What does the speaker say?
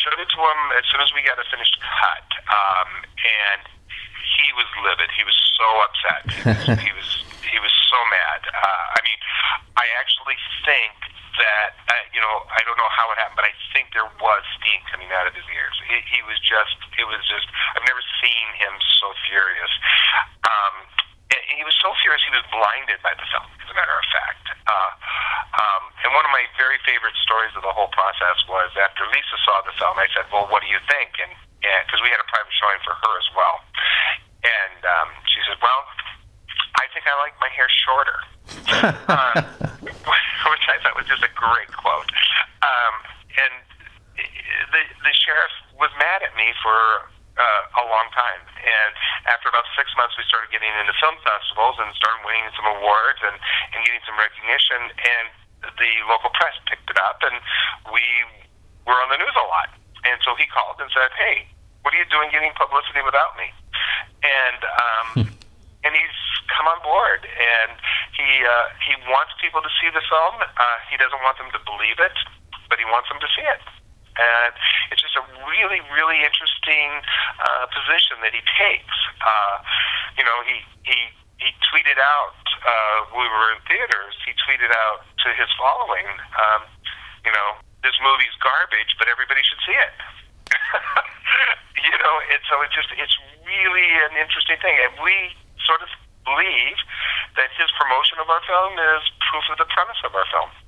showed it to him as soon as we got a finished cut, and he was livid. He was so upset. He was so mad. I mean, I actually think that I don't know how it happened, but I think there was steam coming out of his ears. He was just. It was just. I've never seen him so furious. And he was so furious he was blinded by the film, as a matter of fact. And one of my very favorite stories of the whole process was after Lisa saw the film, I said, well, what do you think? And because we had a private showing for her as well. And she said, well, I think I like my hair shorter. Which I thought was just a great quote. And the sheriff was mad at me for a long time. And after about 6 months, we started getting into film festivals and started winning some awards and getting some recognition. And the local press picked it up, and we were on the news a lot. And so he called and said, hey, what are you doing getting publicity without me? And he's come on board, and he wants people to see the film. He doesn't want them to believe it, but he wants them to see it. And it's just a really, really interesting position that he takes. He tweeted out, we were in theaters, he tweeted out to his following, this movie's garbage, but everybody should see it. And so it's really an interesting thing. And we sort of believe that his promotion of our film is proof of the premise of our film.